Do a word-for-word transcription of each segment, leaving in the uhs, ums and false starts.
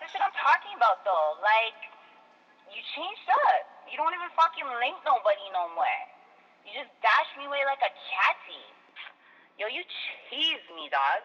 the shit I'm talking about, though. Like, you changed up. You don't even fucking link nobody no more. You just dash me away like a catty. Yo, you cheese me, dog.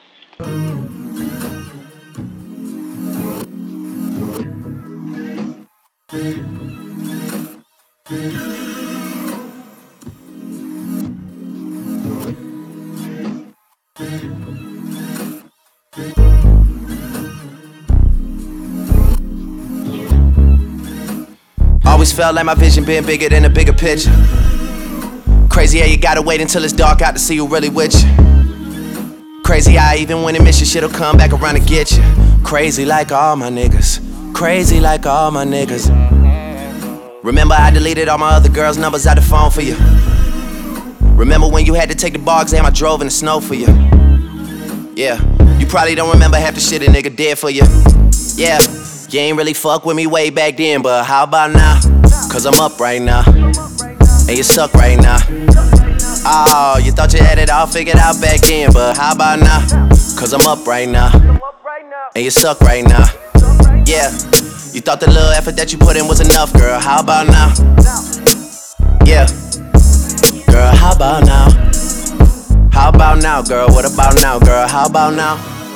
Always felt like my vision been bigger than a bigger picture. Crazy how you gotta wait until it's dark out to see who really with you. Crazy how even when it miss you, shit'll come back around to get you. Crazy like all my niggas. Crazy like all my niggas. Remember I deleted all my other girls' numbers out the phone for you. Remember when you had to take the bar exam I drove in the snow for you. Yeah, you probably don't remember half the shit a nigga did for you. Yeah, you ain't really fuck with me way back then, but how about now? Cause I'm up right now, and you suck right now. Oh, you thought you had it all figured out back then, but how about now? Cause I'm up right now, and you suck right now. Yeah, you thought the little effort that you put in was enough, girl, how about now? Yeah, girl, how about now? How about now, girl, what about now, girl, how about now?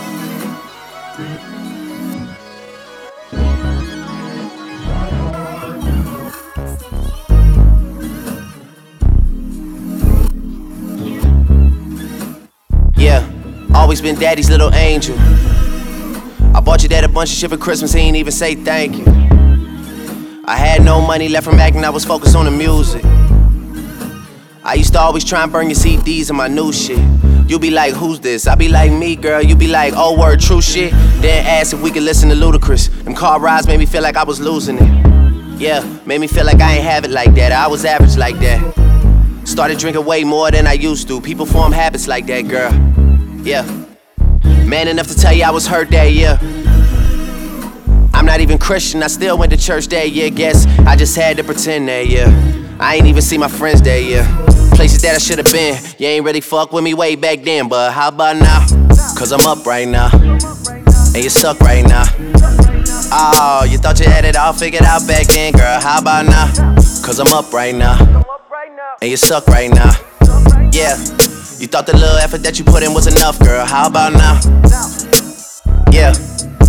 Yeah, always been daddy's little angel. I bought your dad a bunch of shit for Christmas, he ain't even say thank you. I had no money left from acting, I was focused on the music. I used to always try and burn your C Ds and my new shit. You be like, who's this? I be like, me, girl. You be like, oh, word, true shit. Then ask if we could listen to Ludacris. Them car rides made me feel like I was losing it. Yeah, made me feel like I ain't have it like that. I was average like that. Started drinking way more than I used to. People form habits like that, girl. Yeah. Man enough to tell you I was hurt that year. I'm not even Christian, I still went to church that year. Guess I just had to pretend that year. I ain't even see my friends that year. Places that I should've been. You ain't really fuck with me way back then, but how about now? Cause I'm up right now, and you suck right now. Oh, you thought you had it all figured out back then, girl, how about now? Cause I'm up right now, and you suck right now. Yeah, you thought the little effort that you put in was enough, girl, how about now? Yeah,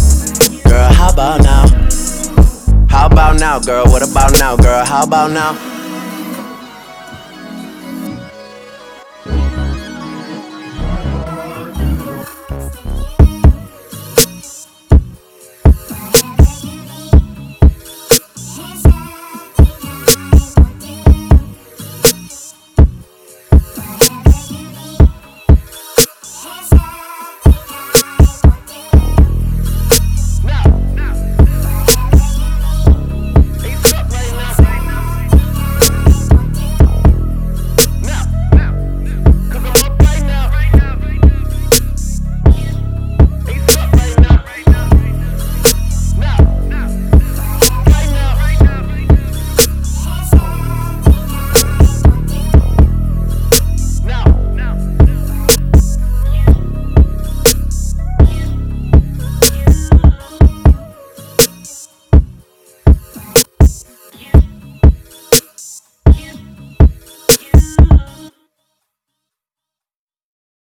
girl, how about now? How about now, girl, what about now, girl, how about now?